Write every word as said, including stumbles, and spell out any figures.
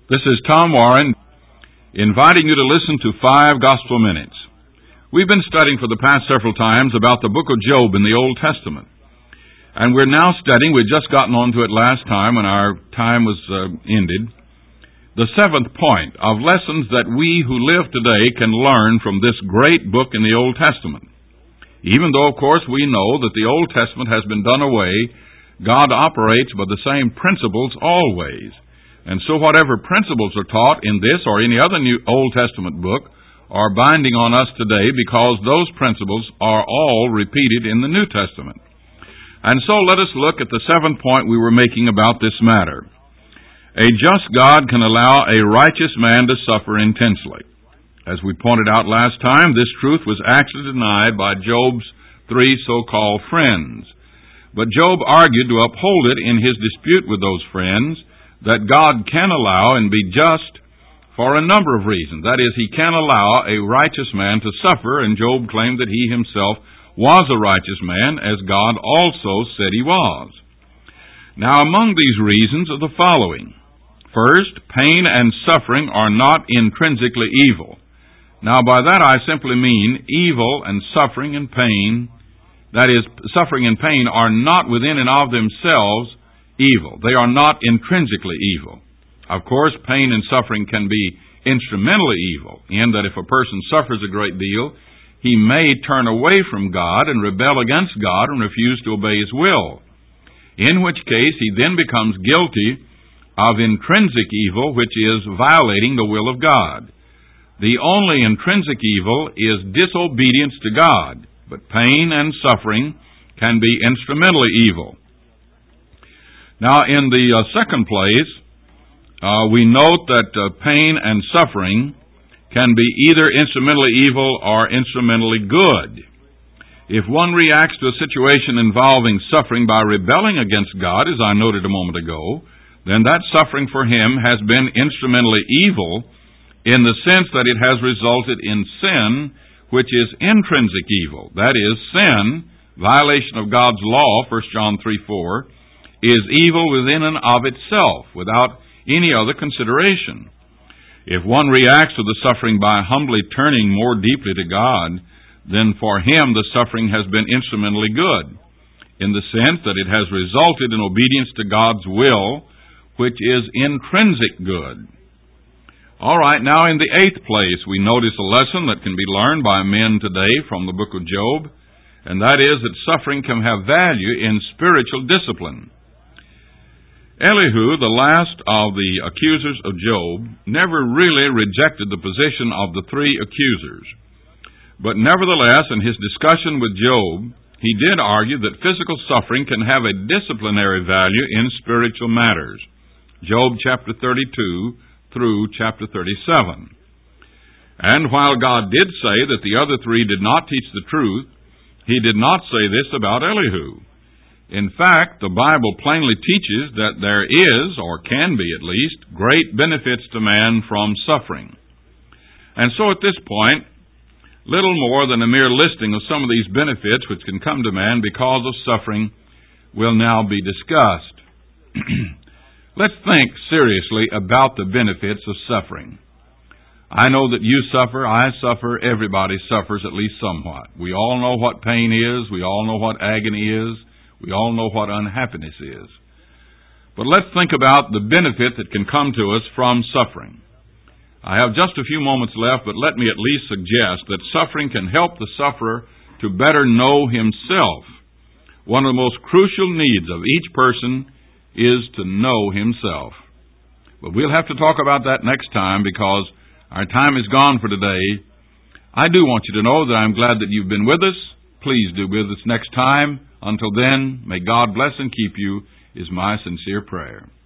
This is Tom Warren inviting you to listen to Five Gospel Minutes. We've been studying for the past several times about the book of Job in the Old Testament. And we're now studying, we'd just gotten onto it last time when our time was uh, ended, the seventh point of lessons that we who live today can learn from this great book in the Old Testament. Even though, of course, we know that the Old Testament has been done away, God operates by the same principles always. And so whatever principles are taught in this or any other New Old Testament book are binding on us today because those principles are all repeated in the New Testament. And so let us look at the seventh point we were making about this matter. A just God can allow a righteous man to suffer intensely. As we pointed out last time, this truth was actually denied by Job's three so-called friends. But Job argued to uphold it in his dispute with those friends that God can allow and be just for a number of reasons. That is, He can allow a righteous man to suffer, and Job claimed that he himself was a righteous man, as God also said he was. Now, among these reasons are the following. First, pain and suffering are not intrinsically evil. Now, by that I simply mean evil and suffering and pain, that is, suffering and pain are not within and of themselves evil. They are not intrinsically evil. Of course, pain and suffering can be instrumentally evil, in that if a person suffers a great deal, he may turn away from God and rebel against God and refuse to obey His will, in which case he then becomes guilty of intrinsic evil, which is violating the will of God. The only intrinsic evil is disobedience to God, but pain and suffering can be instrumentally evil. Now, in the uh, second place, uh, we note that uh, pain and suffering can be either instrumentally evil or instrumentally good. If one reacts to a situation involving suffering by rebelling against God, as I noted a moment ago, then that suffering for him has been instrumentally evil in the sense that it has resulted in sin, which is intrinsic evil. That is, sin, violation of God's law, First John three four, is evil within and of itself, without any other consideration. If one reacts to the suffering by humbly turning more deeply to God, then for him the suffering has been instrumentally good, in the sense that it has resulted in obedience to God's will, which is intrinsic good. All right, now in the eighth place, we notice a lesson that can be learned by men today from the book of Job, and that is that suffering can have value in spiritual discipline. Elihu, the last of the accusers of Job, never really rejected the position of the three accusers. But nevertheless, in his discussion with Job, he did argue that physical suffering can have a disciplinary value in spiritual matters. Job chapter thirty-two through chapter thirty-seven. And while God did say that the other three did not teach the truth, He did not say this about Elihu. In fact, the Bible plainly teaches that there is, or can be at least, great benefits to man from suffering. And so at this point, little more than a mere listing of some of these benefits which can come to man because of suffering will now be discussed. Let's think seriously about the benefits of suffering. I know that you suffer, I suffer, everybody suffers at least somewhat. We all know what pain is, we all know what agony is, we all know what unhappiness is. But let's think about the benefit that can come to us from suffering. I have just a few moments left, but let me at least suggest that suffering can help the sufferer to better know himself. One of the most crucial needs of each person is to know himself. But we'll have to talk about that next time because our time is gone for today. I do want you to know that I'm glad that you've been with us. Please do with us next time. Until then, may God bless and keep you is my sincere prayer.